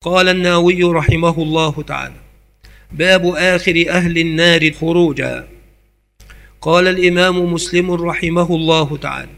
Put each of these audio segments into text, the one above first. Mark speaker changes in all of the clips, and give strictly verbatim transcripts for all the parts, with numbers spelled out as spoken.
Speaker 1: قال النووي رحمه الله تعالى: باب آخر أهل النار خروجا. قال الإمام مسلم رحمه الله تعالى: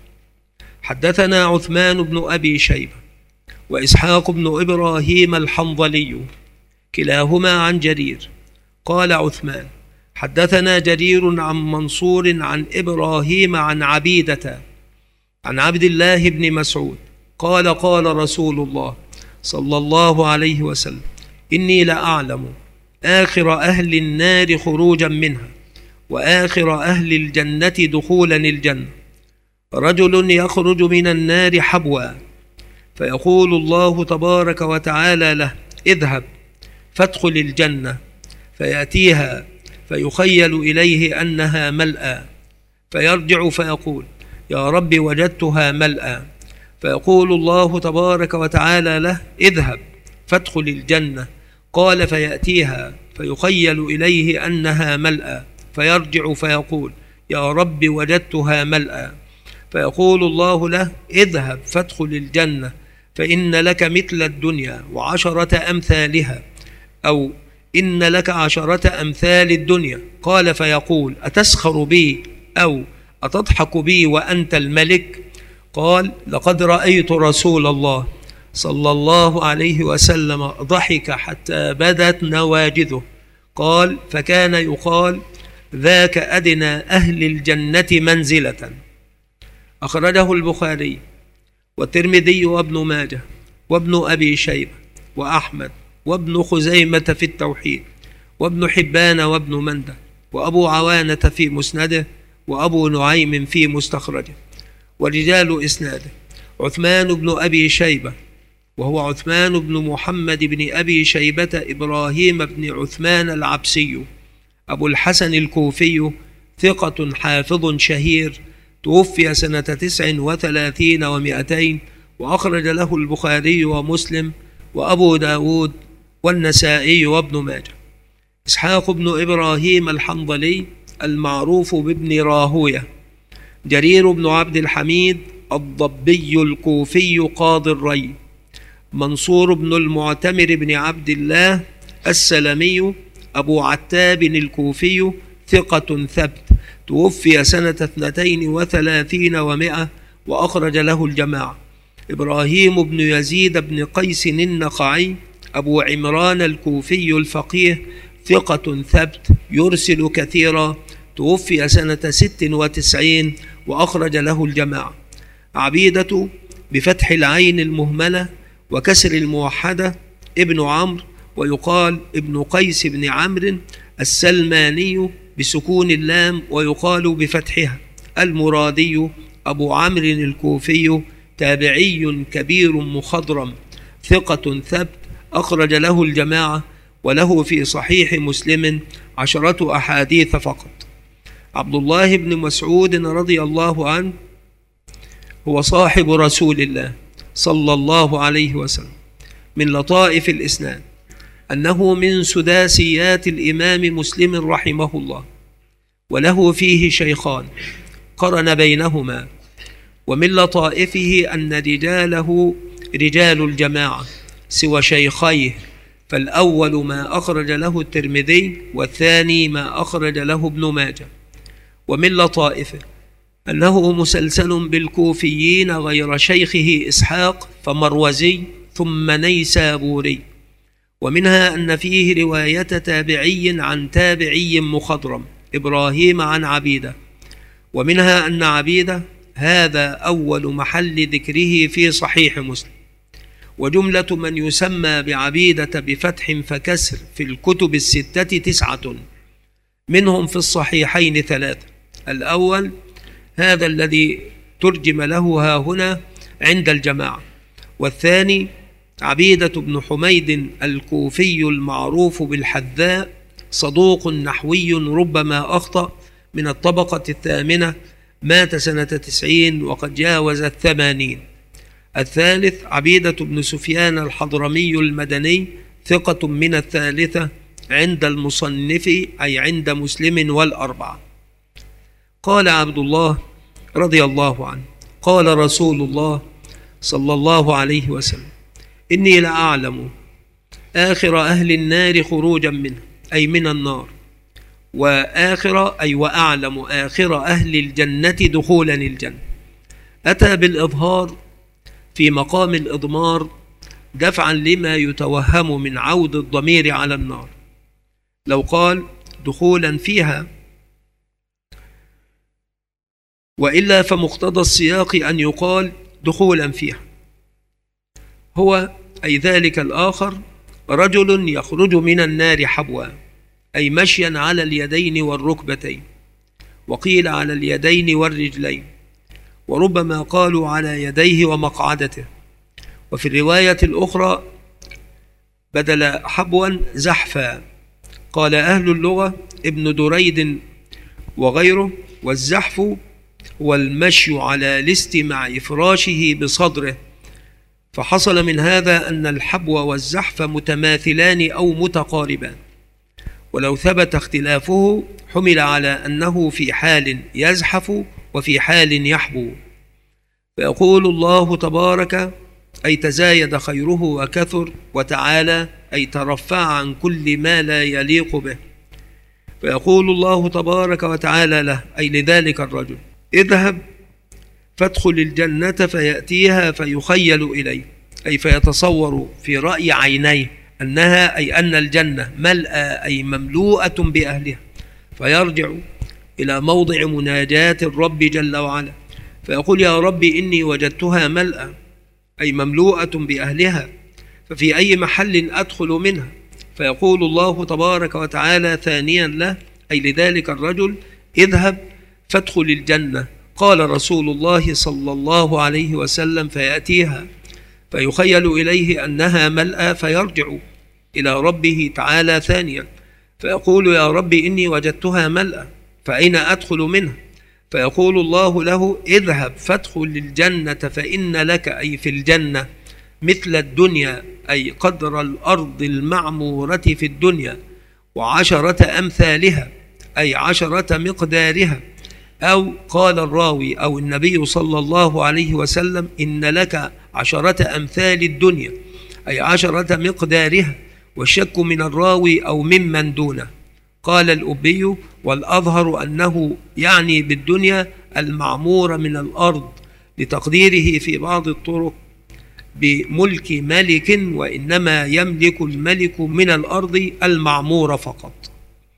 Speaker 1: حدثنا عثمان بن أبي شيبة وإسحاق بن إبراهيم الحنظلي كلاهما عن جرير. قال عثمان: حدثنا جرير عن منصور عن إبراهيم عن عبيدة عن عبد الله بن مسعود قال: قال رسول الله صلى الله عليه وسلم: إني لأعلم آخر أهل النار خروجا منها وآخر أهل الجنة دخولا الجنة. رجل يخرج من النار حبوا فيقول الله تبارك وتعالى له: اذهب فادخل الجنة، فيأتيها فيخيل إليه أنها ملأى، فيرجع فيقول: يا رب وجدتها ملأى. فيقول الله تبارك وتعالى له: اذهب فادخل الجنة. قال: فيأتيها فيخيل إليه أنها ملأى، فيرجع فيقول: يا رب وجدتها ملأى. فيقول الله له: اذهب فادخل الجنة، فإن لك مثل الدنيا وعشرة أمثالها، أو إن لك عشرة أمثال الدنيا. قال: فيقول: أتسخر بي أو أتضحك بي وأنت الملك؟ قال: لقد رأيت رسول الله صلى الله عليه وسلم ضحك حتى بدت نواجذه. قال: فكان يقال: ذاك أدنى أهل الجنة منزلة. أخرجه البخاري والترمذي وابن ماجه وابن أبي شيبة وأحمد وابن خزيمة في التوحيد وابن حبان وابن منده وأبو عوانة في مسنده وأبو نعيم في مستخرجه. ورجال إسناده: عثمان بن أبي شيبة وهو عثمان بن محمد بن أبي شيبة إبراهيم بن عثمان العبسي أبو الحسن الكوفي، ثقة حافظ شهير، توفي سنة تسع وثلاثين ومائتين، وأخرج له البخاري ومسلم وأبو داود والنسائي وابن ماجه. إسحاق بن إبراهيم الحنظلي المعروف بابن راهوية. جرير بن عبد الحميد الضبي الكوفي قاضي الري. منصور بن المعتمر بن عبد الله السلمي أبو عتاب الكوفي، ثقة ثبت، توفي سنة اثنتين وثلاثين ومائة، وأخرج له الجماعة. إبراهيم بن يزيد بن قيس النخعي أبو عمران الكوفي الفقيه، ثقة ثبت، يرسل كثيرا، توفي سنة ست وتسعين، وأخرج له الجماعة. عبيدة بفتح العين المهملة وكسر الموحدة ابن عمرو، ويقال ابن قيس بن عمرو السلماني بسكون اللام، ويقال بفتحها. المرادي أبو عمرو الكوفي، تابعي كبير مخضرم، ثقة ثبت، أخرج له الجماعة، وله في صحيح مسلم عشرة أحاديث فقط. عبد الله بن مسعود رضي الله عنه هو صاحب رسول الله صلى الله عليه وسلم. من لطائف الإسناد أنه من سداسيات الإمام مسلم رحمه الله، وله فيه شيخان قرن بينهما. ومن لطائفه أن رجاله رجال الجماعة سوى شيخيه، فالأول ما أخرج له الترمذي، والثاني ما أخرج له ابن ماجه. ومن لطائفه أنه مسلسل بالكوفيين غير شيخه إسحاق، فمروزي ثم نيسابوري. ومنها أن فيه رواية تابعي عن تابعي مخضرم، إبراهيم عن عبيدة. ومنها أن عبيدة هذا أول محل ذكره في صحيح مسلم. وجملة من يسمى بعبيدة بفتح فكسر في الكتب الستة تسعة، منهم في الصحيحين ثلاثة. الأول هذا الذي ترجم له ها هنا عند الجماعة. والثاني عبيدة بن حميد الكوفي المعروف بالحذاء، صدوق نحوي ربما أخطأ، من الطبقة الثامنة، مات سنة تسعين وقد جاوز الثمانين. الثالث عبيدة بن سفيان الحضرمي المدني، ثقة من الثالثة عند المصنف أي عند مسلم والأربعة. قال عبد الله رضي الله عنه: قال رسول الله صلى الله عليه وسلم: إني لأعلم آخر أهل النار خروجا منه أي من النار، وآخر أي وأعلم آخر أهل الجنة دخولا الجنة. أتى بالإظهار في مقام الإضمار دفعا لما يتوهم من عود الضمير على النار. لو قال دخولا فيها، وإلا فمقتضى السياق أن يقال دخولا فيها. هو أي ذلك الآخر رجل يخرج من النار حبوا، أي مشيا على اليدين والركبتين، وقيل على اليدين والرجلين، وربما قالوا على يديه ومقعدته. وفي الرواية الأخرى بدل حبوا زحفا. قال أهل اللغة ابن دريد وغيره: والزحف هو المشي على لست مع إفراشه بصدره. فحصل من هذا أن الحبو والزحف متماثلان أو متقاربان، ولو ثبت اختلافه حمل على أنه في حال يزحف وفي حال يحبو. فيقول الله تبارك أي تزايد خيره وكثر، وتعالى أي ترفع عن كل ما لا يليق به. فيقول الله تبارك وتعالى له أي لذلك الرجل: اذهب فادخل الجنة فيأتيها فيخيل إليه، أي فيتصور في رأي عينيه أنها أي أن الجنة ملأى أي مملوءة بأهلها، فيرجع إلى موضع مناجاة الرب جل وعلا فيقول: يا رب إني وجدتها ملأى أي مملوءة بأهلها، ففي أي محل أدخل منها؟ فيقول الله تبارك وتعالى ثانيا له أي لذلك الرجل: اذهب فادخل الجنة. قال رسول الله صلى الله عليه وسلم: فيأتيها فيخيل إليه أنها ملأى، فيرجع إلى ربه تعالى ثانيا فيقول: يا رب إني وجدتها ملأى فأين أدخل منها؟ فيقول الله له: اذهب فادخل الجنة فإن لك أي في الجنة مثل الدنيا أي قدر الأرض المعمورة في الدنيا وعشرة أمثالها أي عشرة مقدارها. أو قال الراوي أو النبي صلى الله عليه وسلم: إن لك عشرة أمثال الدنيا أي عشرة مقدارها، والشك من الراوي أو ممن دونه. قال الأبي: والأظهر أنه يعني بالدنيا المعمورة من الأرض، لتقديره في بعض الطرق بملك ملك، وإنما يملك الملك من الأرض المعمورة فقط.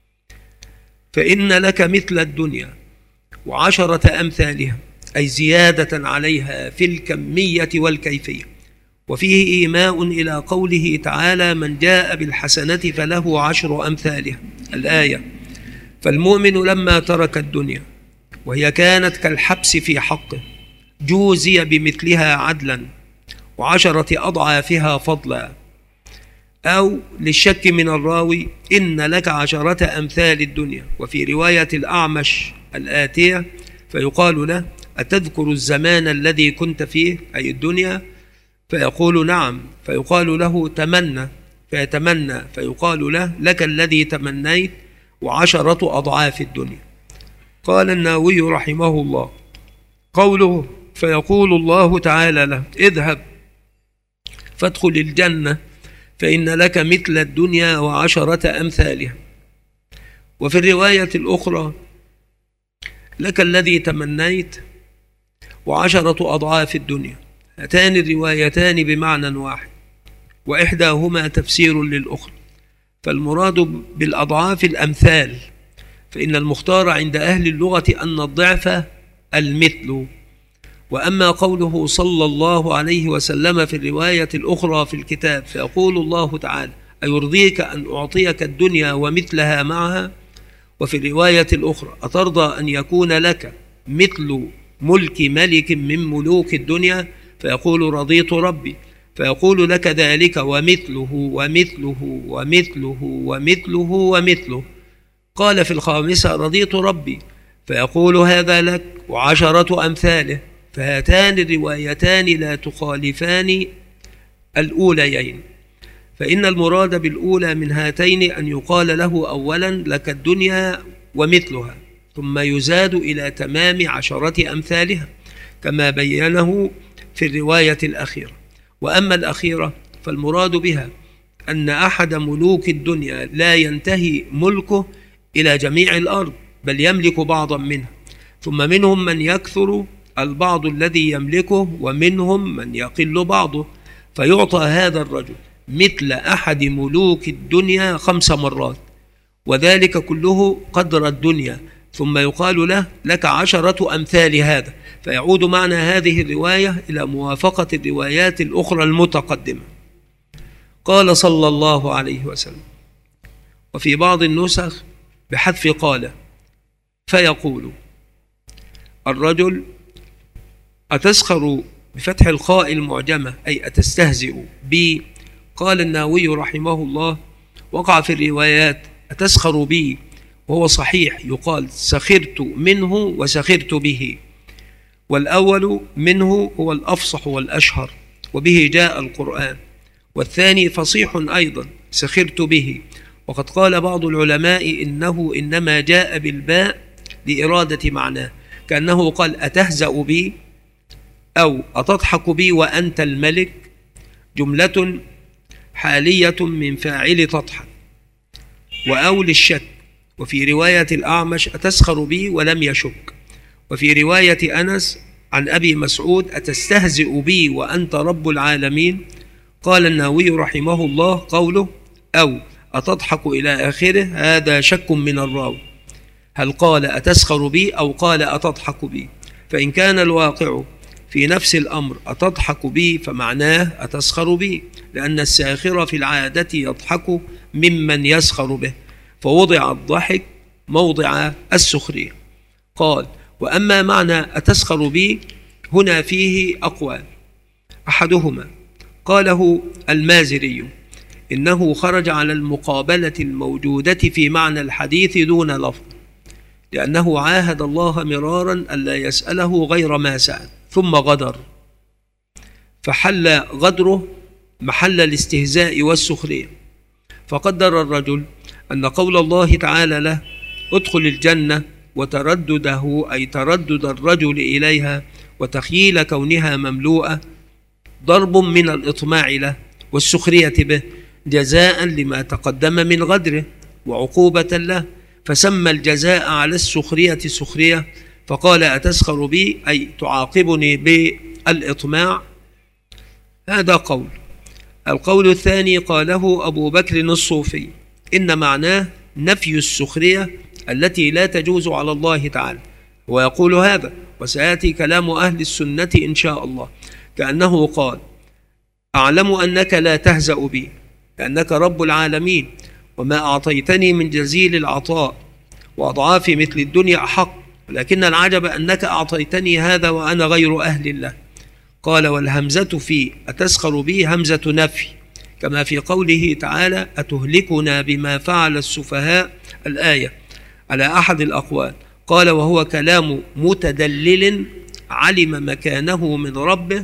Speaker 1: فإن لك مثل الدنيا وعشرة أمثالها أي زيادة عليها في الكمية والكيفية. وفيه إيماء إلى قوله تعالى: من جاء بالحسنة فله عشر أمثالها الآية. فالمؤمن لما ترك الدنيا وهي كانت كالحبس في حقه جوزي بمثلها عدلا وعشرة أضعافها فضلا. أو للشك من الراوي: إن لك عشرة أمثال الدنيا. وفي رواية الأعمش الآتية فيقال له: أتذكر الزمان الذي كنت فيه أي الدنيا؟ فيقول: نعم. فيقال له: تمنى، فيتمنى، فيقال له: لك الذي تمنيت وعشرة أضعاف الدنيا. قال النووي رحمه الله: قوله فيقول الله تعالى له: اذهب فادخل الجنة فإن لك مثل الدنيا وعشرة أمثالها. وفي الرواية الأخرى: لك الذي تمنيت وعشرة أضعاف الدنيا. هاتان الروايتان بمعنى واحد، وإحداهما تفسير للأخرى. فالمراد بالأضعاف الأمثال، فإن المختار عند أهل اللغة أن الضعف المثل. وأما قوله صلى الله عليه وسلم في الرواية الأخرى في الكتاب فيقول الله تعالى: أيرضيك أن أعطيك الدنيا ومثلها معها؟ وفي الرواية الأخرى: أترضى أن يكون لك مثل ملك ملك من ملوك الدنيا؟ فيقول: رضيت ربي. فيقول: لك ذلك ومثله ومثله ومثله ومثله ومثله. قال في الخامسة: رضيت ربي. فيقول: هذا لك وعشرة أمثاله. فهاتان الروايتان لا تخالفان الأوليين، فإن المراد بالأولى من هاتين أن يقال له أولا: لك الدنيا ومثلها، ثم يزاد إلى تمام عشرة أمثالها كما بينه في الرواية الأخيرة. وأما الأخيرة فالمراد بها أن أحد ملوك الدنيا لا ينتهي ملكه إلى جميع الأرض، بل يملك بعضا منها، ثم منهم من يكثر البعض الذي يملكه، ومنهم من يقل بعضه، فيعطى هذا الرجل مثل أحد ملوك الدنيا خمس مرات، وذلك كله قدر الدنيا، ثم يقال له لك عشرة أمثال هذا. فيعود معنى هذه الرواية إلى موافقة الروايات الأخرى المتقدمة. قال صلى الله عليه وسلم. وفي بعض النسخ بحذف قال، فيقول الرجل أتسخر بفتح الخاء المعجمة أي أتستهزئ بي. قال النووي رحمه الله وقع في الروايات أتسخر بي، وهو صحيح، يقال سخرت منه وسخرت به، والأول منه هو الأفصح والأشهر وبه جاء القرآن، والثاني فصيح أيضا سخرت به. وقد قال بعض العلماء إنه إنما جاء بالباء لإرادة معناه، كأنه قال أتهزأ بي أو أتضحك بي وأنت الملك، جملة حالية من فاعل تضحك، وأو للشك. وفي رواية الأعمش أتسخر بي ولم يشك. وفي رواية أنس عن أبي مسعود أتستهزئ بي وأنت رب العالمين. قال النووي رحمه الله قوله أو أتضحك إلى آخره هذا شك من الراوي، هل قال أتسخر بي أو قال أتضحك بي؟ فإن كان الواقع في نفس الأمر أتضحك بي فمعناه أتسخر بي، لأن الساخر في العادة يضحك ممن يسخر به، فوضع الضحك موضع السخرية. قال وأما معنى أتسخر بي هنا فيه أقوال، أحدهما قاله المازري إنه خرج على المقابلة الموجودة في معنى الحديث دون لفظ، لأنه عاهد الله مرارا ألا يسأله غير ما سأل ثم غدر، فحل غدره محل الاستهزاء والسخرية. فقدر الرجل أن قول الله تعالى له ادخل الجنة وتردده أي تردد الرجل إليها وتخييل كونها مملوءة ضرب من الإطماع له والسخرية به، جزاء لما تقدم من غدره وعقوبة له، فسمى الجزاء على السخرية سخرية، فقال أتسخر بي أي تعاقبني بالإطماع. هذا قول. القول الثاني قاله أبو بكر الصوفي إن معناه نفي السخرية التي لا تجوز على الله تعالى، ويقول هذا وسيأتي كلام أهل السنة إن شاء الله، كأنه قال أعلم أنك لا تهزأ بي لأنك رب العالمين، وما أعطيتني من جزيل العطاء وأضعاف مثل الدنيا أحق، ولكن العجب أنك أعطيتني هذا وأنا غير أهل الله. قال والهمزة في أتسخر بي همزة نفي، كما في قوله تعالى أتهلكنا بما فعل السفهاء الآية على أحد الأقوال. قال وهو كلام متدلل علم مكانه من ربه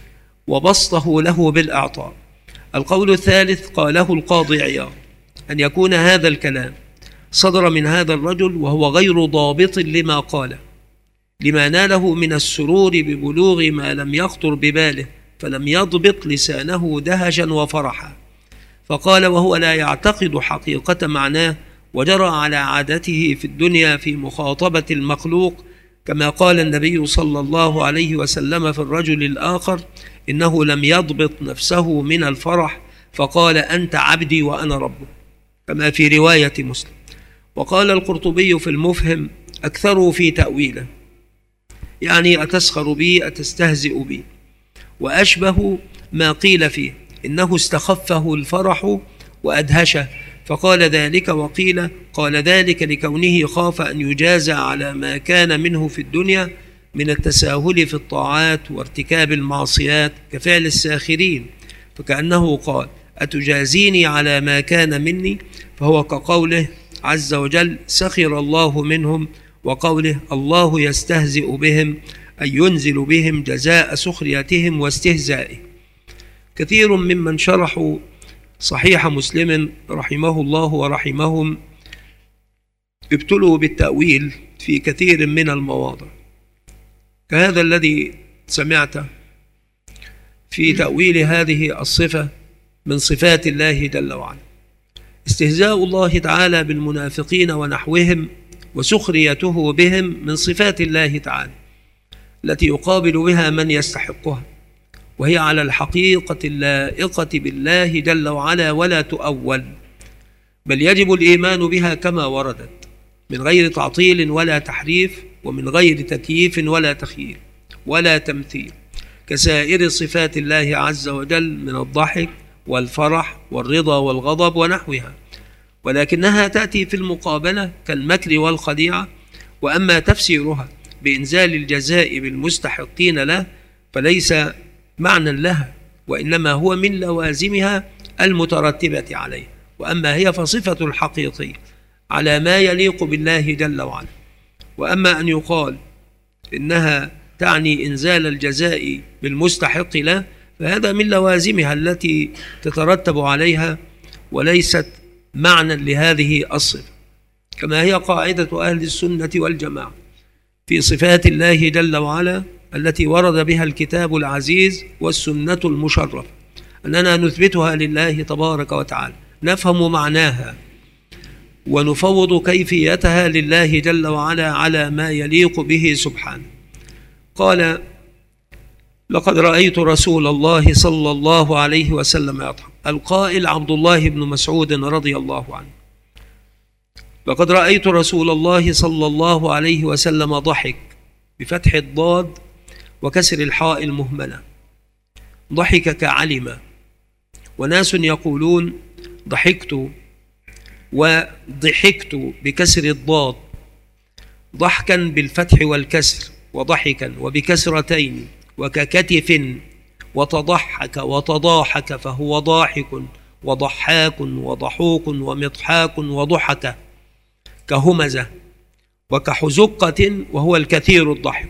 Speaker 1: وبسطه له بالإعطاء. القول الثالث قاله القاضي عياض أن يكون هذا الكلام صدر من هذا الرجل وهو غير ضابط لما قاله، لما ناله من السرور ببلوغ ما لم يخطر بباله، فلم يضبط لسانه دهشا وفرحا، فقال وهو لا يعتقد حقيقة معناه، وجرى على عادته في الدنيا في مخاطبة المخلوق، كما قال النبي صلى الله عليه وسلم في الرجل الآخر إنه لم يضبط نفسه من الفرح فقال أنت عبدي وأنا ربك، كما في رواية مسلم. وقال القرطبي في المفهم أكثروا في تأويله، يعني أتسخر بي أتستهزئ بي، وأشبه ما قيل فيه إنه استخفه الفرح وأدهشه فقال ذلك، وقيل قال ذلك لكونه خاف أن يجازى على ما كان منه في الدنيا من التساهل في الطاعات وارتكاب المعصيات كفعل الساخرين، فكأنه قال أتجازيني على ما كان مني، فهو كقوله عز وجل سخر الله منهم، وقوله الله يستهزئ بهم أي ينزل بهم جزاء سخريتهم واستهزائهم. كثير ممن شرحوا صحيح مسلم رحمه الله ورحمهم ابتلوا بالتأويل في كثير من المواضع، كهذا الذي سمعته في تأويل هذه الصفة من صفات الله جل وعلا. استهزاء الله تعالى بالمنافقين ونحوهم وسخريته بهم من صفات الله تعالى التي يقابل بها من يستحقها، وهي على الحقيقة اللائقة بالله جل وعلا ولا تؤول، بل يجب الإيمان بها كما وردت من غير تعطيل ولا تحريف، ومن غير تكييف ولا تخييل ولا تمثيل، كسائر صفات الله عز وجل من الضحك والفرح والرضا والغضب ونحوها، ولكنها تأتي في المقابلة كالمكر والخديعة. وأما تفسيرها بإنزال الجزاء بالمستحقين له فليس معنى لها، وإنما هو من لوازمها المترتبة عليه. وأما هي فصفة الحقيقية على ما يليق بالله جل وعلا. وأما أن يقال إنها تعني إنزال الجزاء بالمستحق له فهذا من لوازمها التي تترتب عليها، وليست معنى لهذه الصفة، كما هي قاعدة أهل السنة والجماعة في صفات الله جل وعلا التي ورد بها الكتاب العزيز والسنة المشرفة، أننا نثبتها لله تبارك وتعالى، نفهم معناها ونفوض كيفيتها لله جل وعلا على ما يليق به سبحانه. قال: لقد رأيت رسول الله صلى الله عليه وسلم يضحك. القائل عبد الله بن مسعود رضي الله عنه: لقد رأيت رسول الله صلى الله عليه وسلم ضحك بفتح الضاد وكسر الحاء المهملة، ضحك كعلم. وناس يقولون ضحكت وضحكت بكسر الضاد، ضحكا بالفتح والكسر، وضحكا وبكسرتين، وككتف، وتضحك وتضاحك فهو ضاحك وضحاك وضحوك ومضحاك وضحك، كهمزة، وكحزقة وهو الكثير الضحك.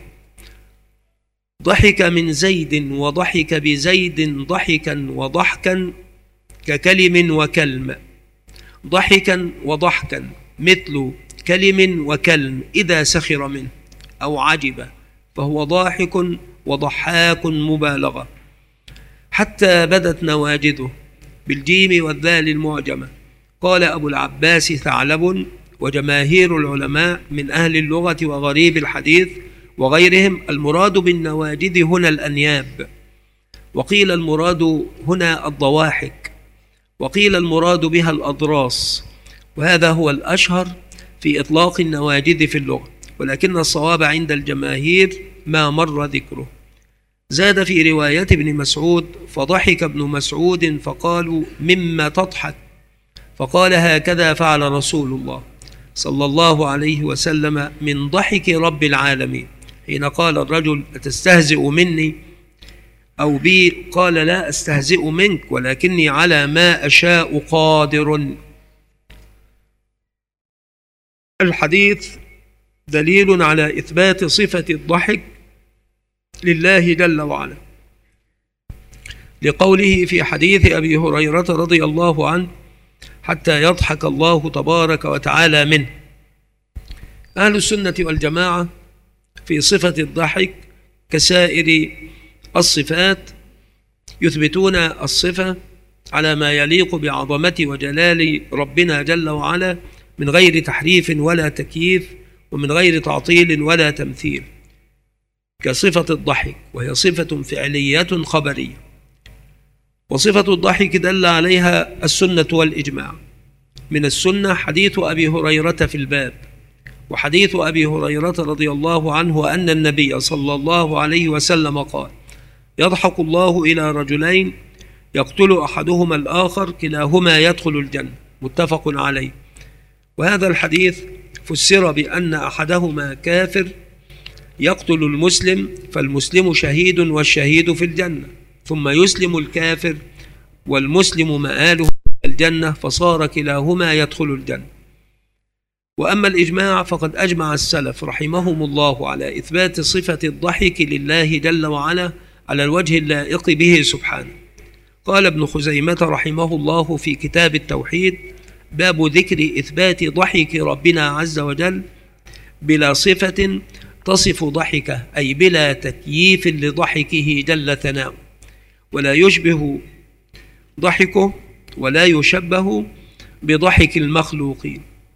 Speaker 1: ضحك من زيد وضحك بزيد ضحكا وضحكا ككلم وكلم، ضحكا وضحكا مثل كلم وكلم إذا سخر منه أو عجب، فهو ضاحك وضحاك مبالغة، حتى بدت نواجذه بالجيم والذال المعجمة. قال أبو العباس ثعلب وجماهير العلماء من أهل اللغة وغريب الحديث وغيرهم: المراد بالنواجذ هنا الأنياب، وقيل المراد هنا الضواحك، وقيل المراد بها الأضراس، وهذا هو الأشهر في إطلاق النواجذ في اللغة، ولكن الصواب عند الجماهير ما مر ذكره. زاد في رواية ابن مسعود: فضحك ابن مسعود فقالوا: مما تضحك؟ فقال: هكذا فعل رسول الله صلى الله عليه وسلم من ضحك رب العالمين، حين قال الرجل: أتستهزئ مني أو بي؟ قال: لا أستهزئ منك، ولكني على ما أشاء قادر. الحديث دليل على إثبات صفة الضحك لله جل وعلا، لقوله في حديث أبي هريرة رضي الله عنه: حتى يضحك الله تبارك وتعالى منه. أهل السنة والجماعة في صفة الضحك كسائر الصفات يثبتون الصفة على ما يليق بعظمة وجلال ربنا جل وعلا من غير تحريف ولا تكييف، ومن غير تعطيل ولا تمثيل، كصفة الضحك، وهي صفة فعلية خبرية. وصفة الضحك دل عليها السنة والإجماع. من السنة حديث أبي هريرة في الباب، وحديث أبي هريرة رضي الله عنه أن النبي صلى الله عليه وسلم قال: يضحك الله إلى رجلين يقتل أحدهما الآخر كلاهما يدخل الجنة، متفق عليه. وهذا الحديث فسر بأن أحدهما كافر يقتل المسلم، فالمسلم شهيد والشهيد في الجنة، ثم يسلم الكافر والمسلم مآله الجنة، فصار كلاهما يدخل الجنة. وأما الإجماع فقد أجمع السلف رحمهم الله على إثبات صفة الضحك لله جل وعلا على الوجه اللائق به سبحانه. قال ابن خزيمة رحمه الله في كتاب التوحيد: باب ذكر إثبات ضحك ربنا عز وجل بلا صفة تصف ضحكه، أي بلا تكييف لضحكه جل ثناؤه، ولا يشبه ضحكه ولا يشبه بضحك المخلوقين،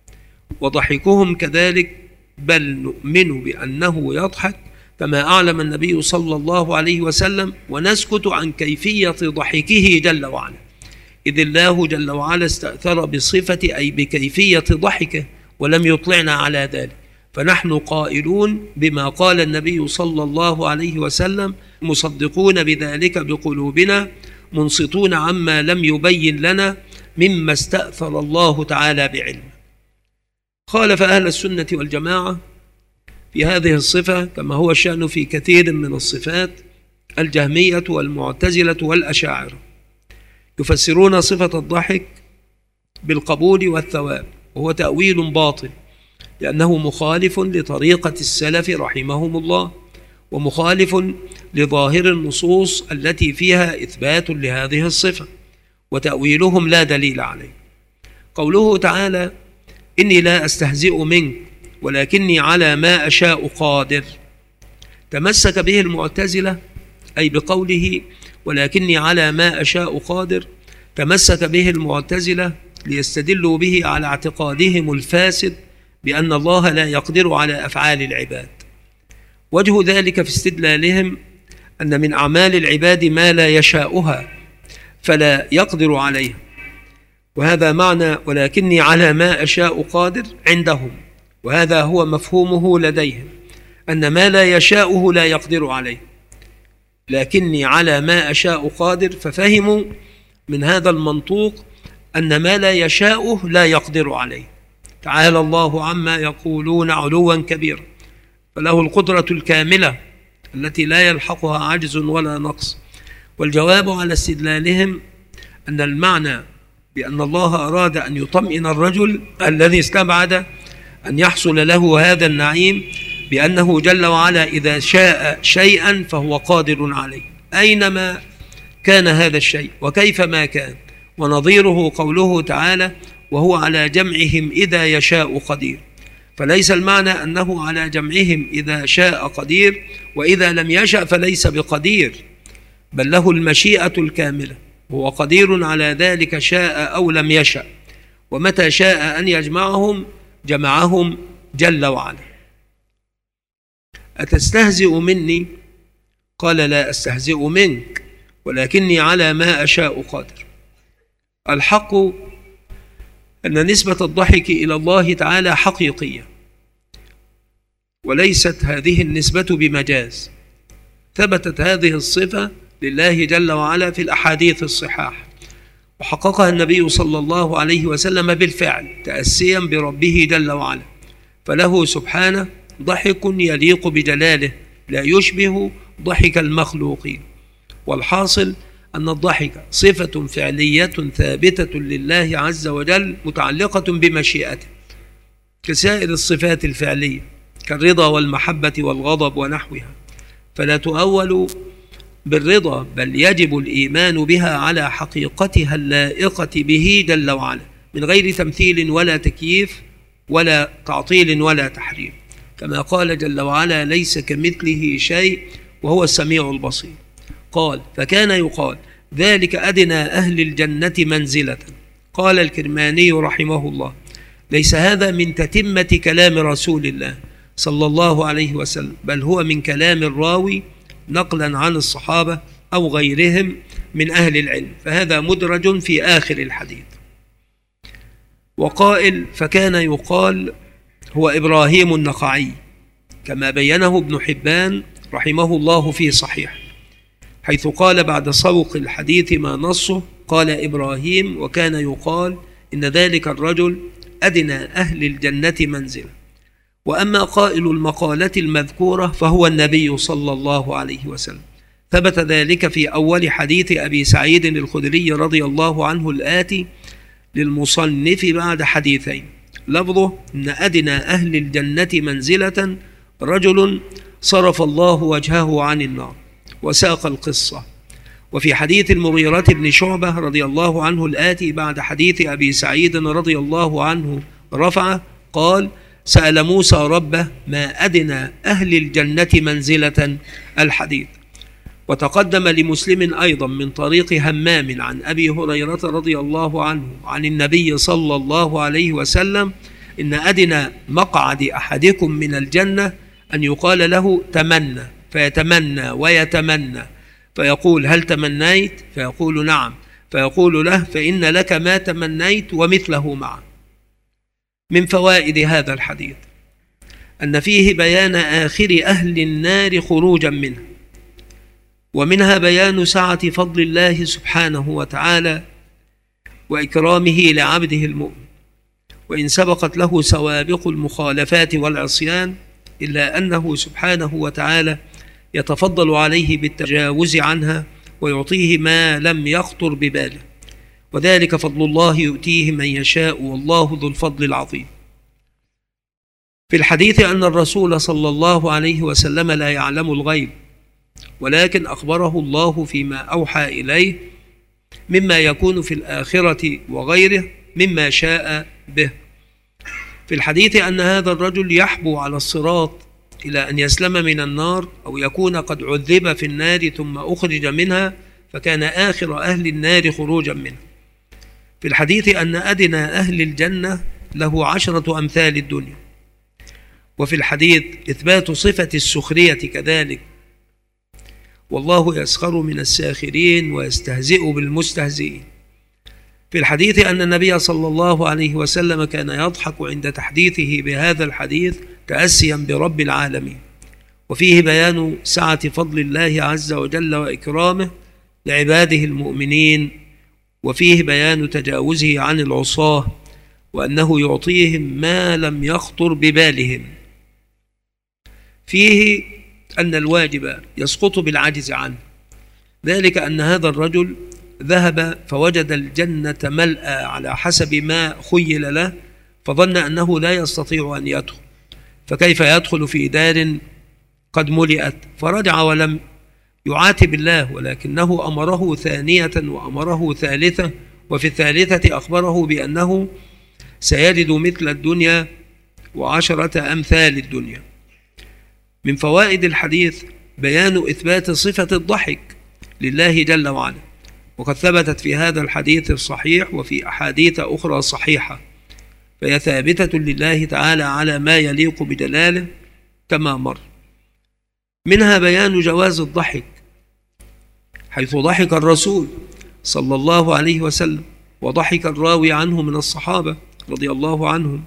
Speaker 1: وضحكهم كذلك، بل نؤمن بأنه يضحك كما أعلم النبي صلى الله عليه وسلم، ونسكت عن كيفية ضحكه جل وعلا، إذ الله جل وعلا استأثر بصفة أي بكيفية ضحكه ولم يطلعنا على ذلك، فنحن قائلون بما قال النبي صلى الله عليه وسلم، مصدقون بذلك بقلوبنا، منصتون عما لم يبين لنا مما استأثر الله تعالى بعلمه. خالف أهل السنة والجماعة في هذه الصفة كما هو الشأن في كثير من الصفات الجهمية والمعتزلة والأشاعرة، يفسرون صفة الضحك بالقبول والثواب، وهو تأويل باطل، لأنه مخالف لطريقة السلف رحمهم الله، ومخالف لظاهر النصوص التي فيها إثبات لهذه الصفة، وتأويلهم لا دليل عليه. قوله تعالى: إني لا أستهزئ منك ولكني على ما أشاء قادر، تمسك به المعتزلة، أي بقوله ولكني على ما أشاء قادر، تمسك به المعتزلة ليستدلوا به على اعتقادهم الفاسد بأن الله لا يقدر على أفعال العباد. وجه ذلك في استدلالهم أن من أعمال العباد ما لا يشاؤها فلا يقدر عليها، وهذا معنى ولكني على ما أشاء قادر عندهم، وهذا هو مفهومه لديهم، أن ما لا يشاؤه لا يقدر عليه، لكني على ما أشاء قادر، ففهموا من هذا المنطوق أن ما لا يشاؤه لا يقدر عليه. تعالى الله عما يقولون علوا كبيرا، فله القدرة الكاملة التي لا يلحقها عجز ولا نقص. والجواب على استدلالهم أن المعنى بأن الله أراد أن يطمئن الرجل الذي استبعد أن يحصل له هذا النعيم بأنه جل وعلا إذا شاء شيئا فهو قادر عليه أينما كان هذا الشيء وكيفما كان، ونظيره قوله تعالى: وهو على جمعهم إذا يشاء قدير. فليس المعنى أنه على جمعهم إذا شاء قدير، وإذا لم يشأ فليس بقدير، بل له المشيئة الكاملة، هو قدير على ذلك شاء أو لم يشأ، ومتى شاء أن يجمعهم جمعهم جل وعلا. أتستهزئ مني؟ قال: لا أستهزئ منك ولكني على ما أشاء قادر. الحق أن نسبة الضحك إلى الله تعالى حقيقية، وليست هذه النسبة بمجاز. ثبتت هذه الصفة لله جل وعلا في الأحاديث الصحاح، وحققها النبي صلى الله عليه وسلم بالفعل تأسيا بربه جل وعلا، فله سبحانه ضحك يليق بجلاله لا يشبه ضحك المخلوقين. والحاصل أن الضحك صفة فعلية ثابتة لله عز وجل متعلقة بمشيئته، كسائر الصفات الفعلية كالرضا والمحبة والغضب ونحوها، فلا تؤول بالرضا، بل يجب الإيمان بها على حقيقتها اللائقة به جل وعلا، من غير تمثيل ولا تكييف ولا تعطيل ولا تحريم، كما قال جل وعلا: ليس كمثله شيء وهو السميع البصير. قال: فكان يقال ذلك أدنى أهل الجنة منزلة. قال الكرماني رحمه الله: ليس هذا من تتمة كلام رسول الله صلى الله عليه وسلم، بل هو من كلام الراوي نقلا عن الصحابة أو غيرهم من أهل العلم، فهذا مدرج في آخر الحديث. وقائل: فكان يقال هو إبراهيم النخعي، كما بينه ابن حبان رحمه الله في صحيح، حيث قال بعد سوق الحديث ما نصه: قال إبراهيم وكان يقال إن ذلك الرجل أدنى أهل الجنة منزلة. وأما قائل المقالة المذكورة فهو النبي صلى الله عليه وسلم، ثبت ذلك في أول حديث أبي سعيد الخدري رضي الله عنه الآتي للمصنف بعد حديثين، لفظه: إن أدنى أهل الجنة منزلة رجل صرف الله وجهه عن النار، وساق القصة. وفي حديث المغيرة بن شعبة رضي الله عنه الآتي بعد حديث أبي سعيد رضي الله عنه رفعه، قال: سأل موسى ربه ما أدنى أهل الجنة منزلة، الحديث. وتقدم لمسلم أيضا من طريق همام عن أبي هريرة رضي الله عنه عن النبي صلى الله عليه وسلم: إن أدنى مقعد أحدكم من الجنة أن يقال له تمنى، فيتمنى ويتمنى، فيقول: هل تمنيت؟ فيقول: نعم، فيقول له: فإن لك ما تمنيت ومثله معه. من فوائد هذا الحديث أن فيه بيان آخر أهل النار خروجا منه، ومنها بيان سعة فضل الله سبحانه وتعالى وإكرامه لعبده المؤمن، وإن سبقت له سوابق المخالفات والعصيان إلا أنه سبحانه وتعالى يتفضل عليه بالتجاوز عنها ويعطيه ما لم يخطر بباله، وذلك فضل الله يؤتيه من يشاء والله ذو الفضل العظيم. في الحديث أن الرسول صلى الله عليه وسلم لا يعلم الغيب، ولكن أخبره الله فيما أوحى إليه مما يكون في الآخرة وغيره مما شاء به. في الحديث أن هذا الرجل يحبو على الصراط إلى أن يسلم من النار أو يكون قد عذب في النار ثم أخرج منها، فكان آخر أهل النار خروجا منه. في الحديث أن أدنى أهل الجنة له عشرة أمثال الدنيا. وفي الحديث إثبات صفة السخرية كذلك: والله يسخر من الساخرين ويستهزئ بالمستهزئين. في الحديث أن النبي صلى الله عليه وسلم كان يضحك عند تحديثه بهذا الحديث تأسيا برب العالمين. وفيه بيان سعة فضل الله عز وجل وإكرامه لعباده المؤمنين، وفيه بيان تجاوزه عن العصاة وأنه يعطيهم ما لم يخطر ببالهم. فيه أن الواجب يسقط بالعجز عنه، ذلك أن هذا الرجل ذهب فوجد الجنة ملأى على حسب ما خيل له، فظن أنه لا يستطيع أن يدخل، فكيف يدخل في دار قد ملئت؟ فرجع ولم يعاتب الله، ولكنه أمره ثانية وأمره ثالثة، وفي الثالثة أخبره بأنه سيجد مثل الدنيا وعشرة أمثال الدنيا. من فوائد الحديث بيان إثبات صفة الضحك لله جل وعلا، وقد ثبتت في هذا الحديث الصحيح وفي أحاديث أخرى صحيحة، فهي ثابتة لله تعالى على ما يليق بجلاله كما مر. منها بيان جواز الضحك، حيث ضحك الرسول صلى الله عليه وسلم، وضحك الراوي عنه من الصحابة رضي الله عنهم،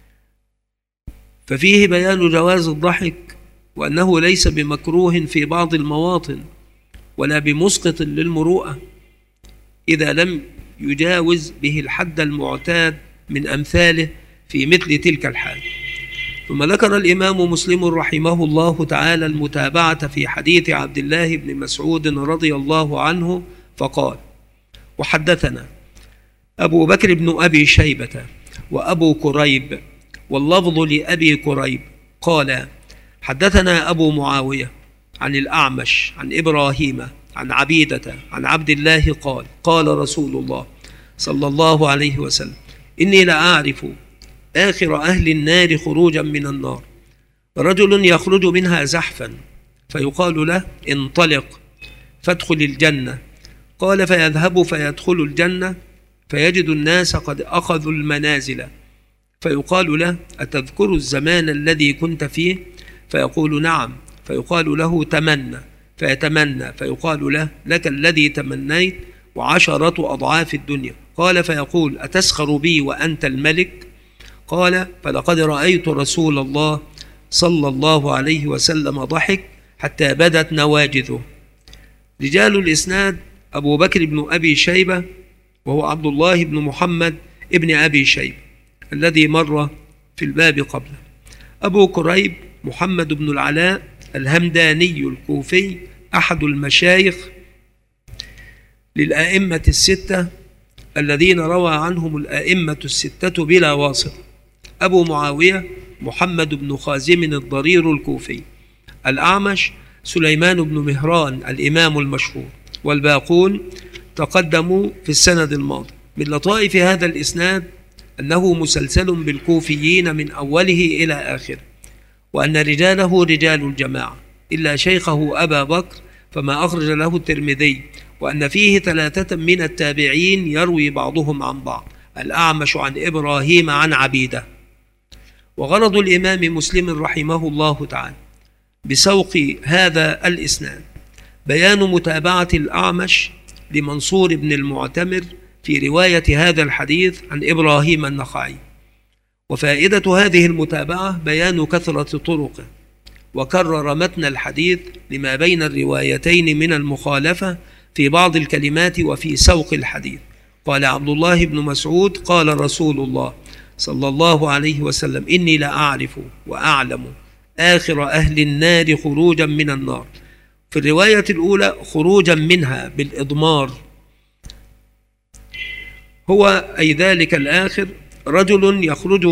Speaker 1: ففيه بيان جواز الضحك وأنه ليس بمكروه في بعض المواطن ولا بمسقط للمروءة إذا لم يجاوز به الحد المعتاد من أمثاله في مثل تلك الحال. ثم ذكر الإمام مسلم رحمه الله تعالى المتابعة في حديث عبد الله بن مسعود رضي الله عنه فقال: وحدثنا أبو بكر بن أبي شيبة وأبو كريب، واللفظ لأبي كريب، قال: حدثنا أبو معاوية عن الأعمش عن إبراهيم عن عبيدة عن عبد الله قال: قال رسول الله صلى الله عليه وسلم: إني لأعرف آخر أهل النار خروجا من النار، رجل يخرج منها زحفا فيقال له: انطلق فادخل الجنة. قال: فيذهب فيدخل الجنة فيجد الناس قد أخذوا المنازل، فيقال له: أتذكر الزمان الذي كنت فيه؟ فيقول: نعم. فيقال له: تمنى، فيتمنى، فيقال له: لك الذي تمنيت وعشرة أضعاف الدنيا. قال: فيقول: أتسخر بي وأنت الملك؟ قال: فلقد رأيت رسول الله صلى الله عليه وسلم ضحك حتى بدت نواجذه. رجال الإسناد أبو بكر بن أبي شيبة، وهو عبد الله بن محمد ابن أبي شيبة الذي مر في الباب قبله. أبو كريب محمد بن العلاء الهمداني الكوفي، أحد المشايخ للآئمة الستة الذين روى عنهم الآئمة الستة بلا واسطة. أبو معاوية محمد بن خازم الضرير الكوفي. الأعمش سليمان بن مهران الإمام المشهور، والباقون تقدموا في السند الماضي. من لطائف هذا الإسناد أنه مسلسل بالكوفيين من أوله إلى آخره، وأن رجاله رجال الجماعة إلا شيخه أبا بكر فما أخرج له الترمذي، وأن فيه ثلاثة من التابعين يروي بعضهم عن بعض، الأعمش عن إبراهيم عن عبيدة. وغرض الإمام مسلم رحمه الله تعالى بسوق هذا الإسناد بيان متابعة الأعمش لمنصور بن المعتمر في رواية هذا الحديث عن إبراهيم النخعي. وفائدة هذه المتابعة بيان كثرة طرقه، وكرر متن الحديث لما بين الروايتين من المخالفة في بعض الكلمات وفي سوق الحديث. قال عبد الله بن مسعود قال رسول الله صلى الله عليه وسلم: إني لأعرف وأعلم آخر أهل النار خروجا من النار. في الرواية الأولى خروجا منها بالإضمار، هو أي ذلك الآخر رجل يخرج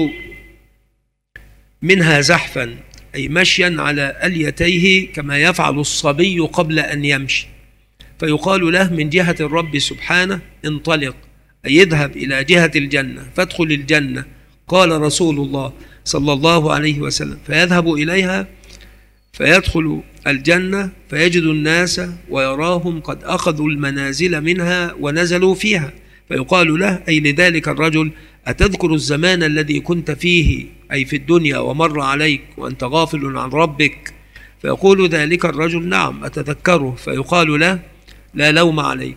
Speaker 1: منها زحفا، أي مشيا على أليتيه كما يفعل الصبي قبل أن يمشي، فيقال له من جهة الرب سبحانه: انطلق، أي اذهب إلى جهة الجنة فادخل الجنة. قال رسول الله صلى الله عليه وسلم: فيذهب إليها فيدخل الجنة فيجد الناس ويراهم قد أخذوا المنازل منها ونزلوا فيها، فيقال له أي لذلك الرجل: أتذكر الزمان الذي كنت فيه أي في الدنيا ومر عليك وأنت غافل عن ربك؟ فيقول ذلك الرجل: نعم أتذكره. فيقال له: لا لوم عليك،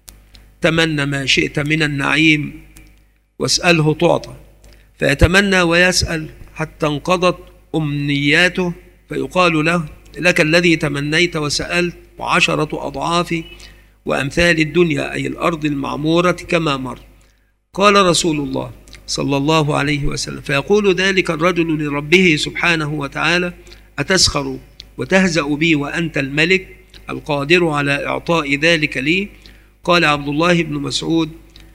Speaker 1: تمنى ما شئت من النعيم واسأله تعطى. فيتمنى ويسأل حتى انقضت أمنياته، فيقال له: لك الذي تمنيت وسألت وعشرة أضعاف وأمثال الدنيا أي الأرض المعمورة كما مر. قال رسول الله صلى الله عليه وسلم: فيقول ذلك الرجل لربه سبحانه وتعالى: أتسخر وتهزأ بي وأنت الملك القادر على إعطاء ذلك لي؟ قال عبد الله بن مسعود: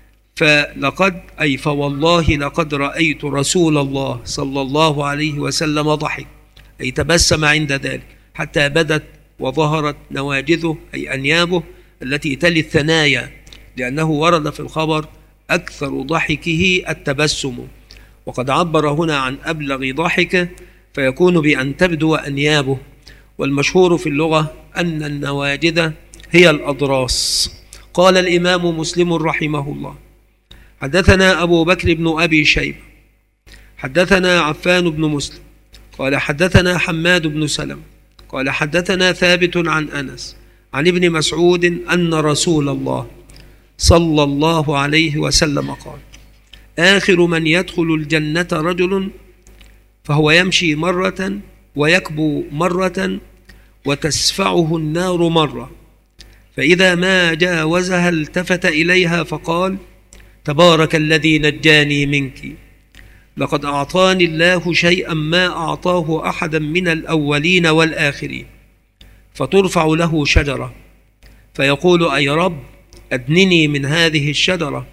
Speaker 1: فلقد أي فوالله لقد رأيت رسول الله صلى الله عليه وسلم ضحك، أي تبسم عند ذلك حتى بدت وظهرت نواجذه أي أنيابه التي تلي الثنايا، لأنه ورد في الخبر: أكثر ضحكه التبسم. وقد عبر هنا عن أبلغ ضحكه، فيكون بأن تبدو أنيابه. والمشهور في اللغة أن النواجذ هي الأضراس. قال الإمام مسلم رحمه الله: حدثنا أبو بكر بن أبي شيبة حدثنا عفان بن مسلم قال حدثنا حماد بن سلمة قال حدثنا ثابت عن أنس عن ابن مسعود أن رسول الله صلى الله عليه وسلم قال: آخر من يدخل الجنة رجل فهو يمشي مرة ويكبو مرة وتسفعه النار مرة، فإذا ما جاوزها التفت إليها فقال: تبارك الذي نجاني منك، لقد أعطاني الله شيئا ما أعطاه أحدا من الأولين والآخرين. فترفع له شجرة فيقول: أي رب أدنني من هذه الشجرة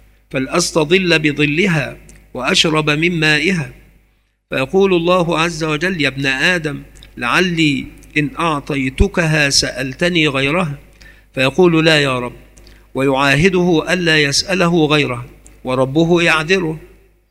Speaker 1: فلأستظل بظلها وأشرب من مائها. فيقول الله عز وجل: يا ابن آدم لعلي إن أعطيتكها سألتني غيرها. فيقول: لا يا رب، ويعاهده ألا يسأله غيرها، وربه يعذره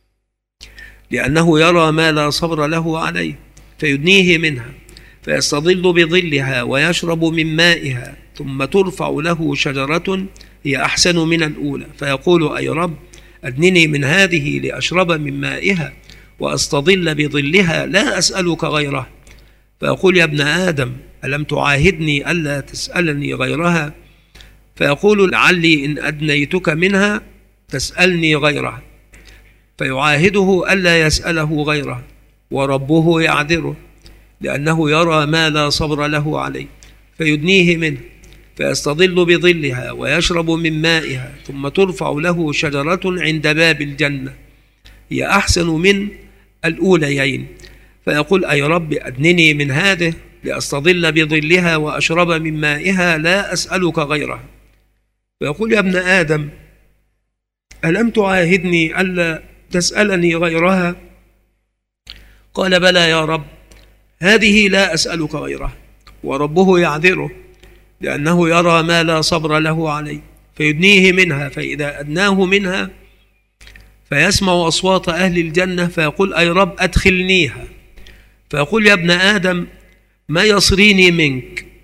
Speaker 1: لأنه يرى ما لا صبر له عليه، فيدنيه منها فيستظل بظلها ويشرب من مائها، ثم ترفع له شجرة هي أحسن من الأولى، فيقول: أي رب أدنني من هذه لأشرب من مائها وأستظل بظلها لا أسألك غيرها. فيقول: يا ابن آدم ألم تعاهدني ألا تسألني غيرها؟ فيقول: لعلي إن أدنيتك منها تسألني غيرها. فيعاهده ألا يسأله غيرها، وربه يعذره لأنه يرى ما لا صبر له عليه، فيدنيه منه فيستظل بظلها ويشرب من مائها، ثم ترفع له شجرة عند باب الجنة هي أحسن من الأوليين، فيقول: أي رب أدنني من هذه لأستظل بظلها وأشرب من مائها لا أسألك غيرها. فيقول: يا ابن آدم ألم تعاهدني ألا تسألني غيرها؟ قال: بلى يا رب، هذه لا أسألك غيرها. وربه يعذره لأنه يرى ما لا صبر له عليه، فيدنيه منها، فإذا أدناه منها فيسمع أصوات أهل الجنة فيقول: أي رب أدخلنيها. فيقول: يا ابن آدم ما يصريني منك؟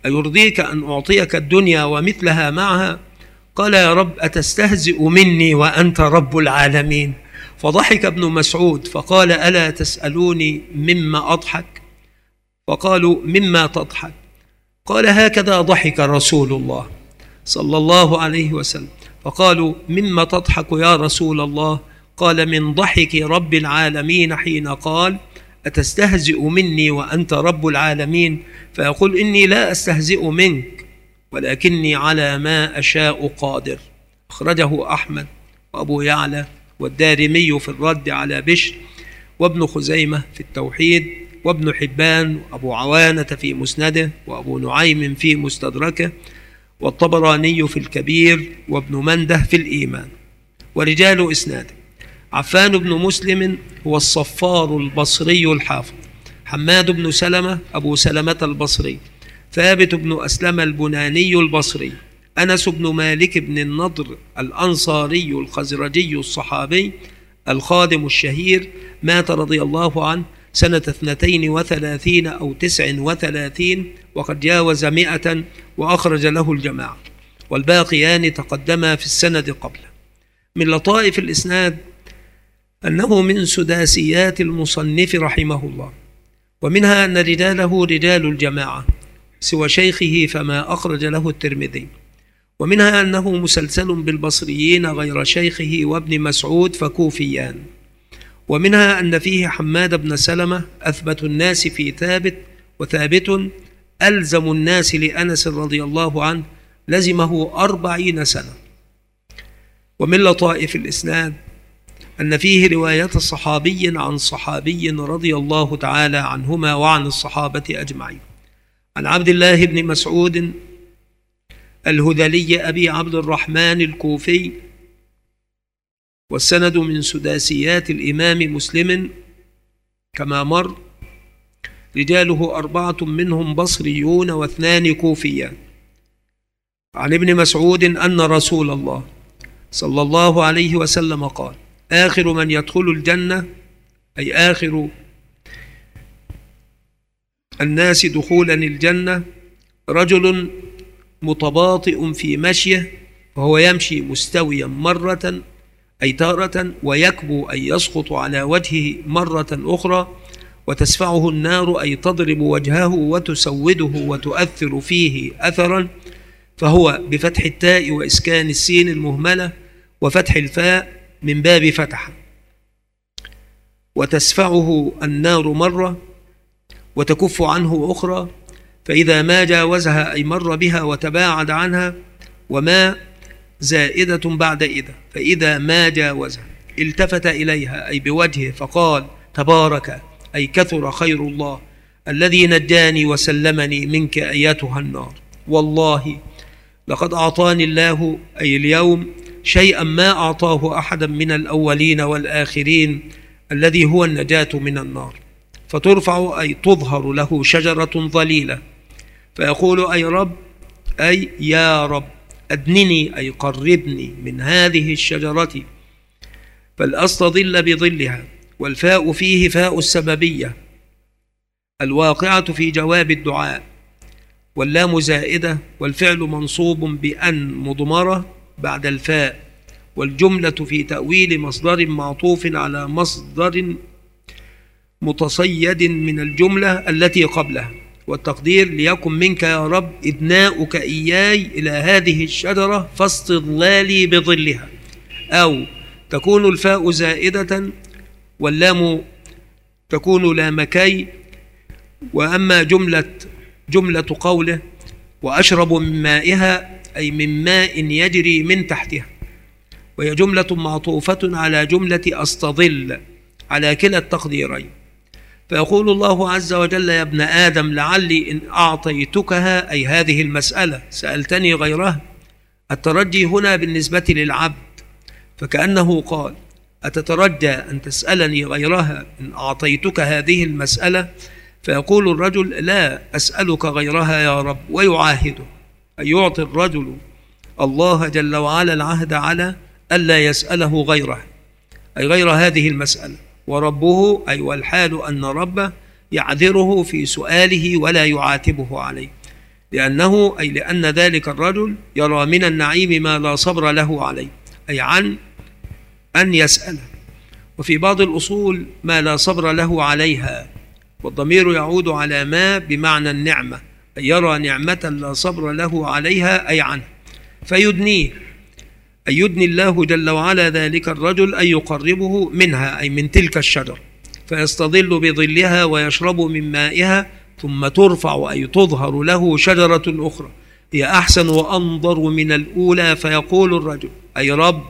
Speaker 1: أيرضيك أن أعطيك الدنيا ومثلها معها؟ قال يا رب أتستهزئ مني وأنت رب العالمين؟ فضحك ابن مسعود فقال ألا تسألوني مما أضحك؟ فقالوا مما تضحك؟ قال هكذا ضحك رسول الله صلى الله عليه وسلم. فقالوا مما تضحك يا رسول الله؟ قال من ضحك رب العالمين حين قال أتستهزئ مني وأنت رب العالمين؟ فيقول إني لا أستهزئ منك ولكني على ما أشاء قادر. أخرجه أحمد وأبو يعلى والدارمي في الرد على بشر، وابن خزيمة في التوحيد، وابن حبان وأبو عوانة في مسنده، وأبو نعيم في مستدركه، والطبراني في الكبير، وابن منده في الإيمان. ورجال إسناده: عفان بن مسلم هو الصفار البصري الحافظ، حماد بن سلمة أبو سلمة البصري، ثابت بن أسلم البناني البصري، أنس بن مالك بن النضر الأنصاري الخزرجي الصحابي الخادم الشهير، مات رضي الله عنه سنة اثنتين وثلاثين أو تسع وثلاثين وقد جاوز مئة، وأخرج له الجماعة، والباقيان تقدما في السند قبله. من لطائف الإسناد أنه من سداسيات المصنف رحمه الله، ومنها أن رجاله رجال الجماعة سوى شيخه فما أخرج له الترمذي، ومنها أنه مسلسل بالبصريين غير شيخه وابن مسعود فكوفيان، ومنها أن فيه حماد بن سلمة أثبت الناس في ثابت، وثابت ألزم الناس لأنس رضي الله عنه لزمه أربعين سنة. ومن لطائف الإسناد أن فيه رواية صحابي عن صحابي رضي الله تعالى عنهما وعن الصحابة أجمعين، عن عبد الله بن مسعود الهذلي أبي عبد الرحمن الكوفي، والسند من سداسيات الإمام مسلم كما مر، رجاله أربعة منهم بصريون واثنان كوفيان. عن ابن مسعود أن رسول الله صلى الله عليه وسلم قال آخر من يدخل الجنة، أي آخر الناس دخولا الجنة، رجل متباطئ في مشيه، وهو يمشي مستويا مرة أي تارة، ويكبو أي يسقط على وجهه مرة أخرى، وتسفعه النار أي تضرب وجهه وتسوده وتؤثر فيه أثرا، فهو بفتح التاء وإسكان السين المهملة وفتح الفاء من باب فتح. وتسفعه النار مرة وتكف عنه أخرى، فإذا ما جاوزها أي مر بها وتباعد عنها، وما زائدة بعد إذا، فإذا ما جاوزها التفت إليها أي بوجهه فقال تبارك أي كثر خير الله الذي نجاني وسلمني منك أيتها النار، والله لقد أعطاني الله أي اليوم شيئا ما أعطاه أحدا من الأولين والآخرين الذي هو النجاة من النار. فترفع أي تظهر له شجرة ظليلة، فيقول أي رب أي يا رب أدنني أي قربني من هذه الشجرة فلأستظل بظلها. والفاء فيه فاء السببية الواقعة في جواب الدعاء، واللام زائدة، والفعل منصوب بأن مضمرة بعد الفاء، والجملة في تأويل مصدر معطوف على مصدر متصيد من الجملة التي قبلها، والتقدير ليكن منك يا رب إدناؤك إياي إلى هذه الشجرة فاستظلالي بظلها. أو تكون الفاء زائدة واللام تكون لامكي. وأما جملة جملة قوله وأشرب من مائها أي من ماء يجري من تحتها، وهي جملة معطوفة على جملة أستظل على كلا التقديرين. فيقول الله عز وجل يا ابن آدم لعلي إن أعطيتكها أي هذه المسألة سألتني غيرها. الترجي هنا بالنسبة للعبد، فكأنه قال أتترجى أن تسألني غيرها إن أعطيتك هذه المسألة؟ فيقول الرجل لا أسألك غيرها يا رب، ويعاهده أي يعطي الرجل الله جل وعلا العهد على ألا يسأله غيرها أي غير هذه المسألة، وربه أي والحال أن ربه يعذره في سؤاله ولا يعاتبه عليه، لأنه أي لأن ذلك الرجل يرى من النعيم ما لا صبر له عليه، أي عن أن يسأله. وفي بعض الأصول ما لا صبر له عليها، والضمير يعود على ما بمعنى النعمة، أي يرى نعمة لا صبر له عليها أي عنه، فيدنيه، أي يدني الله جل وعلا ذلك الرجل أن يقربه منها، أي من تلك الشجرة، فيستظل بظلها ويشرب من مائها، ثم ترفع أي تظهر له شجرة أخرى هي أحسن وأنظر من الأولى، فيقول الرجل أي رب،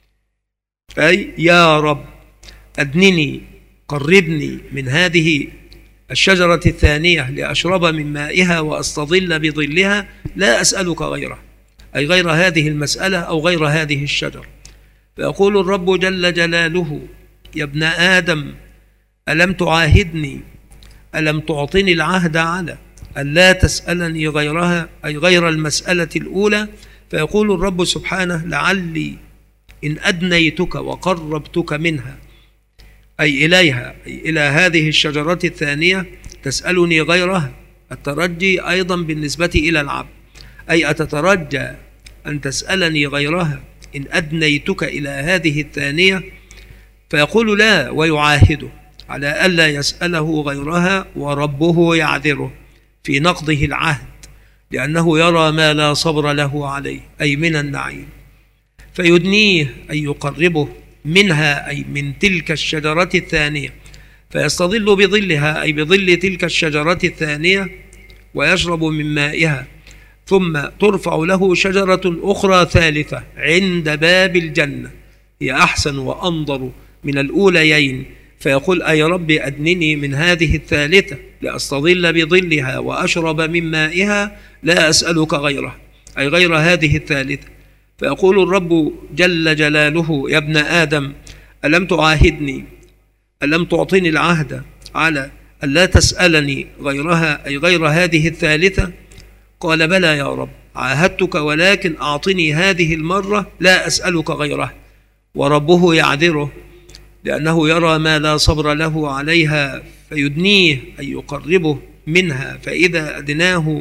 Speaker 1: أي يا رب أدنني، قربني من هذه الشجرة الثانية لأشرب من مائها وأستظل بظلها، لا أسألك غيره، أي غير هذه المسألة أو غير هذه الشجرة. فيقول الرب جل جلاله يا ابن آدم ألم تعاهدني، ألم تعطني العهد على ألا تسألني غيرها، أي غير المسألة الأولى. فيقول الرب سبحانه لعلي إن أدنيتك وقربتك منها، أي إليها، أي إلى هذه الشجرة الثانية، تسألني غيرها. الترجي أيضا بالنسبة إلى العبد، أي أتترجى أن تسألني غيرها إن أدنيتك إلى هذه الثانية؟ فيقول لا، ويعاهده على ألا يسأله غيرها، وربه يعذره في نقضه العهد، لأنه يرى ما لا صبر له عليه، أي من النعيم. فيدنيه أي يقربه منها، أي من تلك الشجرة الثانية، فيستظل بظلها، أي بظل تلك الشجرة الثانية، ويشرب من مائها، ثم ترفع له شجرة أخرى ثالثة عند باب الجنة هي أحسن وأنظر من الأوليين، فيقول أي رب أدنني من هذه الثالثة لأستظل بظلها وأشرب من مائها، لا أسألك غيره، أي غير هذه الثالثة. فيقول الرب جل جلاله يا ابن آدم ألم تعاهدني، ألم تعطني العهد على ألا تسألني غيرها، أي غير هذه الثالثة؟ قال بلى يا رب عاهدتك، ولكن أعطني هذه المرة لا أسألك غيرها. وربه يعذره لأنه يرى ما لا صبر له عليها، فيدنيه أي يقربه منها، فإذا أدناه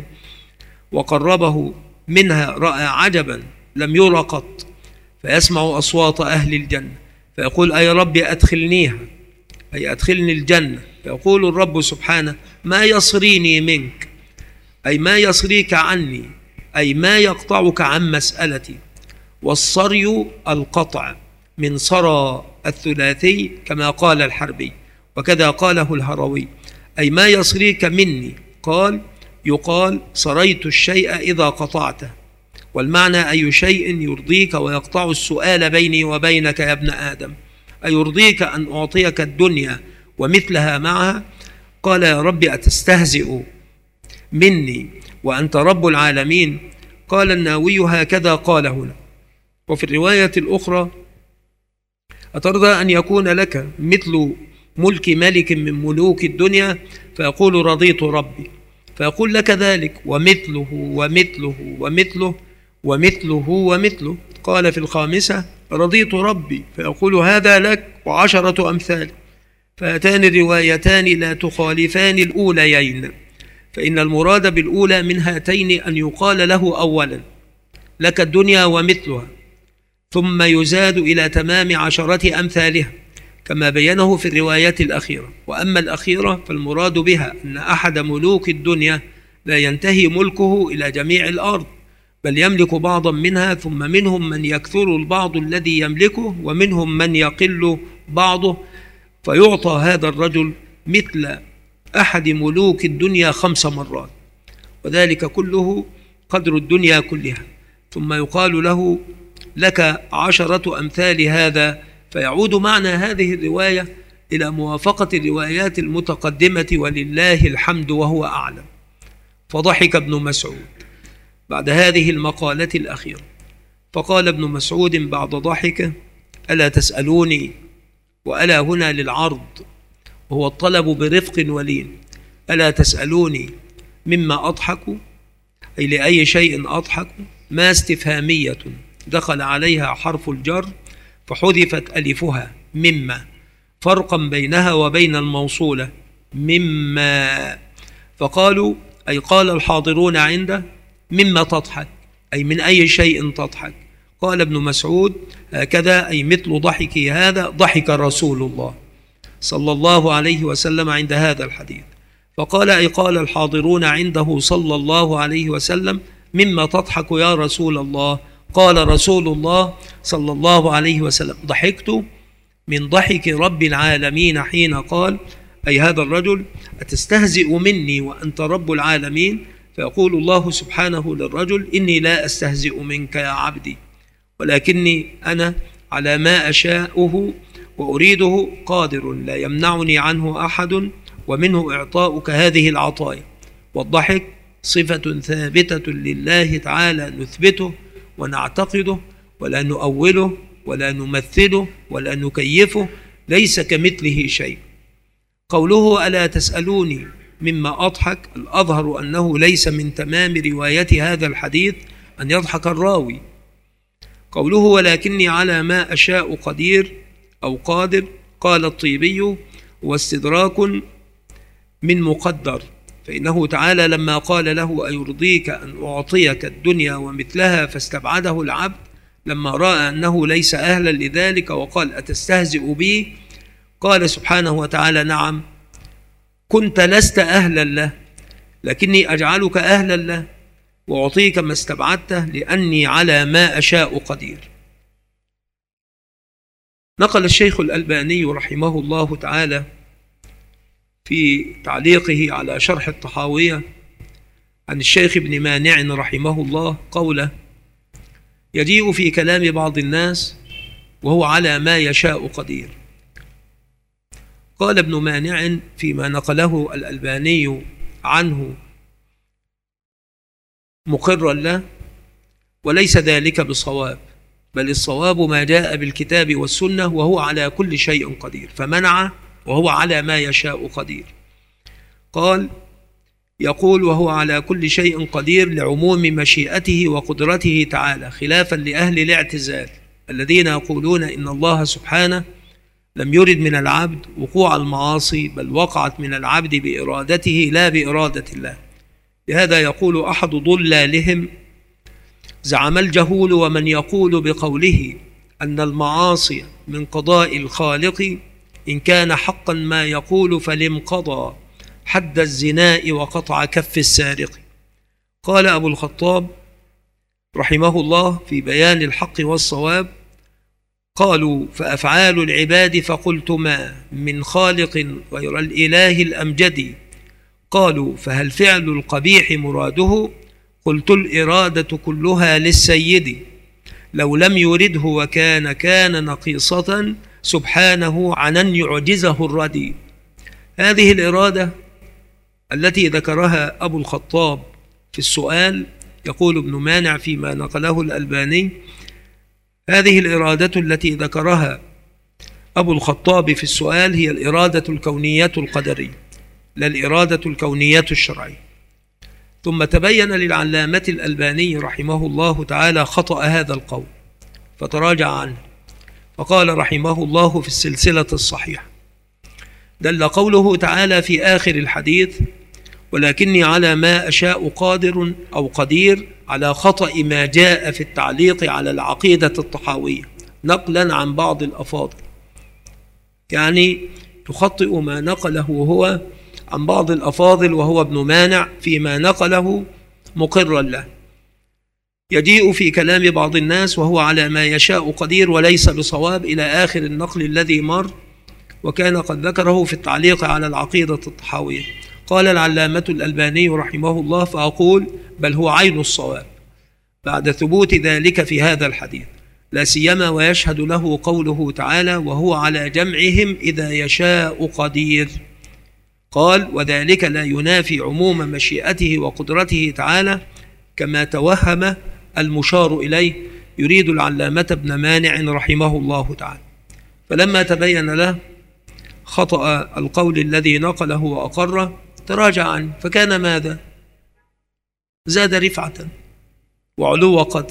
Speaker 1: وقربه منها رأى عجبا لم ير قط، فيسمع أصوات أهل الجنة، فيقول أي رب أدخلنيها، أي أدخلني الجنة. فيقول الرب سبحانه ما يصريني منك، أي ما يصريك عني، أي ما يقطعك عن مسألتي. والصري القطع من صرى الثلاثي كما قال الحربي، وكذا قاله الهروي، أي ما يصريك مني. قال يقال صريت الشيء إذا قطعته، والمعنى أي شيء يرضيك ويقطع السؤال بيني وبينك يا ابن آدم، أي يرضيك أن أعطيك الدنيا ومثلها معها. قال يا رب أتستهزئ مني وأنت رب العالمين؟ قال الناوي هكذا قال هنا. وفي الرواية الأخرى أترضى أن يكون لك مثل ملك ملك من ملوك الدنيا؟ فيقول رضيت ربي، فيقول لك ذلك ومثله ومثله ومثله ومثله ومثله. قال في الخامسة رضيت ربي، فيقول هذا لك وعشرة أمثال. فهاتان الروايتان لا تخالفان الأوليين، فإن المراد بالأولى من هاتين أن يقال له أولا لك الدنيا ومثلها، ثم يزاد إلى تمام عشرة أمثالها كما بينه في الرواية الأخيرة. وأما الأخيرة فالمراد بها أن أحد ملوك الدنيا لا ينتهي ملكه إلى جميع الأرض، بل يملك بعضا منها، ثم منهم من يكثر البعض الذي يملكه، ومنهم من يقل بعضه، فيعطى هذا الرجل مثل أحد ملوك الدنيا خمس مرات، وذلك كله قدر الدنيا كلها، ثم يقال له لك عشرة أمثال هذا. فيعود معنى هذه الرواية إلى موافقة الروايات المتقدمة، ولله الحمد وهو أعلم. فضحك ابن مسعود بعد هذه المقالة الأخيرة، فقال ابن مسعود بعد ضحكه ألا تسألوني، وألا هنا للعرض وهو الطلب برفق ولين، ألا تسألوني مما أضحك، أي لأي شيء أضحك، ما استفهامية دخل عليها حرف الجر فحذفت ألفها مما، فرقا بينها وبين الموصولة مما. فقالوا أي قال الحاضرون عنده: مما تضحك، أي من أي شيء تضحك؟ قال ابن مسعود: هكذا، أي مثل ضحكي هذا ضحك رسول الله صلى الله عليه وسلم عند هذا الحديث. فقال: أي قال الحاضرون عنده صلى الله عليه وسلم: مما تضحك يا رسول الله؟ قال رسول الله صلى الله عليه وسلم: ضحكت من ضحك رب العالمين حين قال، أي هذا الرجل: أتستهزئ مني وأنت رب العالمين؟ فيقول الله سبحانه للرجل: إني لا أستهزئ منك يا عبدي، ولكني أنا على ما أشاؤه وأريده قادر، لا يمنعني عنه أحد، ومنه إعطاؤك هذه العطايا. والضحك صفة ثابتة لله تعالى نثبته ونعتقده، ولا نؤوله ولا نمثله ولا نكيفه، ليس كمثله شيء. قوله: ألا تسألوني مما أضحك، الأظهر أنه ليس من تمام رواية هذا الحديث أن يضحك الراوي. قوله: ولكني على ما أشاء قدير أو قادر، قال الطيبي: واستدراك من مقدر، فإنه تعالى لما قال له: أيرضيك أن أعطيك الدنيا ومثلها، فاستبعده العبد لما رأى أنه ليس أهلا لذلك وقال: أتستهزئ بي؟ قال سبحانه وتعالى: نعم، كنت لست أهلا له، لكني أجعلك أهلا له وأعطيك ما استبعدته، لأني على ما أشاء قدير. نقل الشيخ الألباني رحمه الله تعالى في تعليقه على شرح الطحاوية عن الشيخ ابن مانع رحمه الله قوله: يجيء في كلام بعض الناس وهو على ما يشاء قدير. قال ابن مانع فيما نقله الألباني عنه مقرا له: وليس ذلك بصواب، بل الصواب ما جاء بالكتاب والسنة، وهو على كل شيء قدير، فمنع وهو على ما يشاء قدير. قال: يقول وهو على كل شيء قدير لعموم مشيئته وقدرته تعالى، خلافا لأهل الاعتزال الذين يقولون إن الله سبحانه لم يرد من العبد وقوع المعاصي، بل وقعت من العبد بإرادته لا بإرادة الله. لهذا يقول أحد ضلالهم: زعم الجهول ومن يقول بقوله أن المعاصي من قضاء الخالق، إن كان حقا ما يقول فلم قضى حد الزناء وقطع كف السارق. قال أبو الخطاب رحمه الله في بيان الحق والصواب: قالوا: فأفعال العباد، فقلت: ما من خالق غير الإله الأمجد. قالوا: فهل فعل القبيح مراده؟ قلت: الإرادة كلها للسيد، لو لم يرده وكان كان نقيصة، سبحانه عن أن يعجزه الردي. هذه الإرادة التي ذكرها أبو الخطاب في السؤال، يقول ابن مانع فيما نقله الألباني: هذه الإرادة التي ذكرها أبو الخطاب في السؤال هي الإرادة الكونية القدرية، لا الإرادة الكونية الشرعية. ثم تبين للعلامة الألباني رحمه الله تعالى خطأ هذا القول، فتراجع عنه، فقال رحمه الله في السلسلة الصحيحة: دل قوله تعالى في آخر الحديث: ولكني على ما أشاء قادر أو قدير، على خطأ ما جاء في التعليق على العقيدة الطحاوية نقلا عن بعض الأفاضل، يعني تخطئ ما نقله هو عن بعض الأفاضل وهو ابن مانع فيما نقله مقرا له. يجيء في كلام بعض الناس وهو على ما يشاء قدير، وليس بصواب، إلى آخر النقل الذي مر، وكان قد ذكره في التعليق على العقيدة الطحاوية. قال العلامة الألباني رحمه الله: فأقول بل هو عين الصواب بعد ثبوت ذلك في هذا الحديث، لا سيما ويشهد له قوله تعالى: وهو على جمعهم إذا يشاء قدير. قال: وذلك لا ينافي عموم مشيئته وقدرته تعالى كما توهم المشار إليه، يريد العلامة ابن مانع رحمه الله تعالى. فلما تبين له خطأ القول الذي نقله وأقره، تراجع عنه، فكان ماذا؟ زاد رفعة وعلو قدر،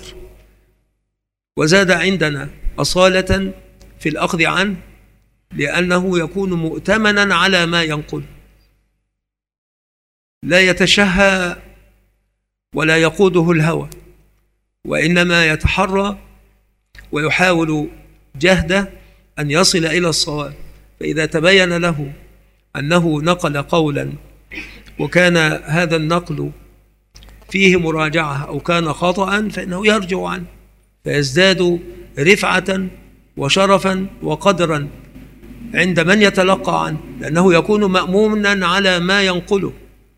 Speaker 1: وزاد عندنا أصالة في الأخذ عنه، لأنه يكون مؤتمنا على ما ينقل. لا يتشهى ولا يقوده الهوى، وإنما يتحرى ويحاول جهده أن يصل إلى الصواب. فإذا تبين له أنه نقل قولا وكان هذا النقل فيه مراجعة أو كان خطأ فإنه يرجع عنه، فيزداد رفعة وشرفا وقدرا عند من يتلقى عنه، لأنه يكون مأمونا على ما ينقله،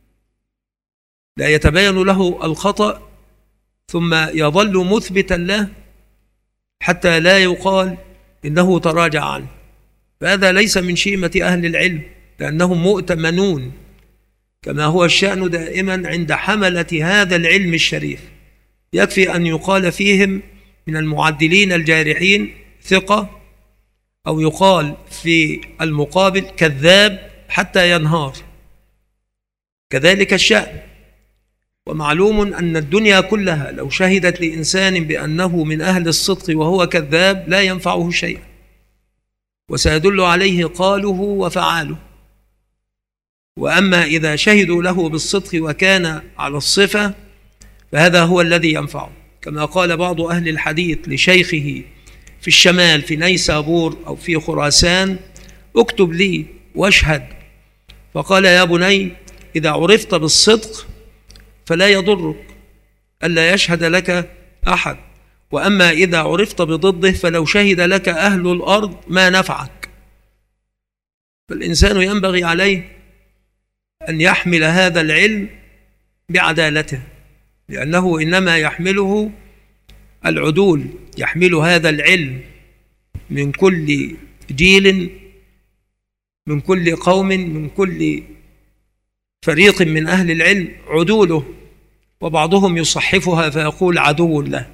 Speaker 1: لا يتبين له الخطأ ثم يظل مثبتا له حتى لا يقال إنه تراجع عنه. فهذا ليس من شيمة أهل العلم، لأنهم مؤتمنون كما هو الشأن دائما عند حملة هذا العلم الشريف. يكفي أن يقال فيهم من المعدلين الجارحين ثقة، أو يقال في المقابل كذاب حتى ينهار. كذلك الشأن. ومعلوم أن الدنيا كلها لو شهدت لإنسان بأنه من أهل الصدق وهو كذاب لا ينفعه شيء، وسيدل عليه قاله وفعاله. وأما إذا شهدوا له بالصدق وكان على الصفة فهذا هو الذي ينفعه، كما قال بعض أهل الحديث لشيخه في الشمال في نيسابور أو في خراسان: اكتب لي واشهد. فقال: يا بني، إذا عرفت بالصدق فلا يضرك ألا يشهد لك أحد، وأما إذا عرفت بضده فلو شهد لك أهل الأرض ما نفعك. فالإنسان ينبغي عليه أن يحمل هذا العلم بعدالته، لأنه إنما يحمله العدول، يحمل هذا العلم من كل جيل، من كل قوم، من كل فريق من أهل العلم عدوله، وبعضهم يصحفها فيقول عدو له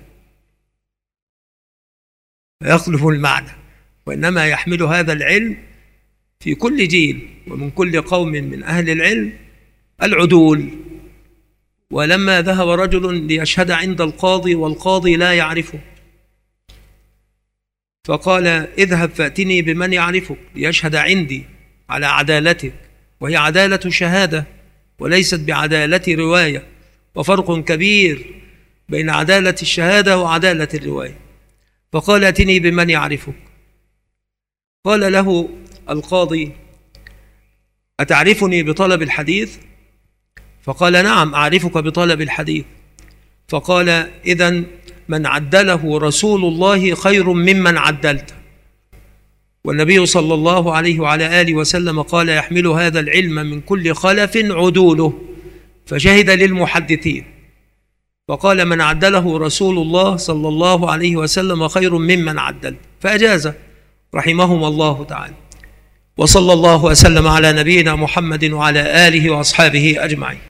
Speaker 1: فيخلف المعنى، وإنما يحمل هذا العلم في كل جيل ومن كل قوم من أهل العلم العدول. ولما ذهب رجل ليشهد عند القاضي والقاضي لا يعرفه، فقال: اذهب فأتني بمن يعرفك ليشهد عندي على عدالتك، وهي عدالة شهادة وليست بعدالة رواية، وفرق كبير بين عدالة الشهادة وعدالة الرواية. فقال: اتني بمن يعرفك. قال له القاضي: أتعرفني بطلب الحديث؟ فقال: نعم أعرفك بطلب الحديث. فقال: إذن من عدله رسول الله خير ممن عدلته. والنبي صلى الله عليه وعلى آله وسلم قال: يحمل هذا العلم من كل خلف عدوله، فشهد للمحدثين. فقال: من عدله رسول الله صلى الله عليه وسلم خير ممن عدل، فأجاز رحمهم الله تعالى. وصلى الله وسلم على نبينا محمد وعلى آله وأصحابه أجمعين.